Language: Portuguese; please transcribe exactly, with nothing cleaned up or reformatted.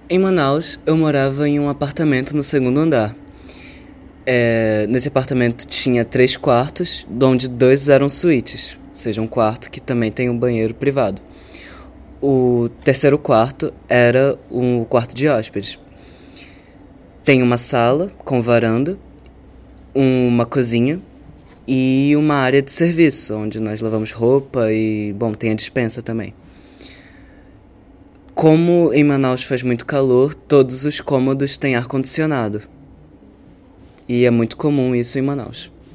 Em Manaus, eu morava em um apartamento no segundo andar. É, nesse apartamento tinha três quartos, onde dois eram suítes, ou seja, um quarto que também tem um banheiro privado. O terceiro quarto era um quarto de hóspedes. Tem uma sala com varanda, uma cozinha e uma área de serviço, onde nós lavamos roupa e, bom, tem a despensa também. Como em Manaus faz muito calor, todos os cômodos têm ar-condicionado. E é muito comum isso em Manaus.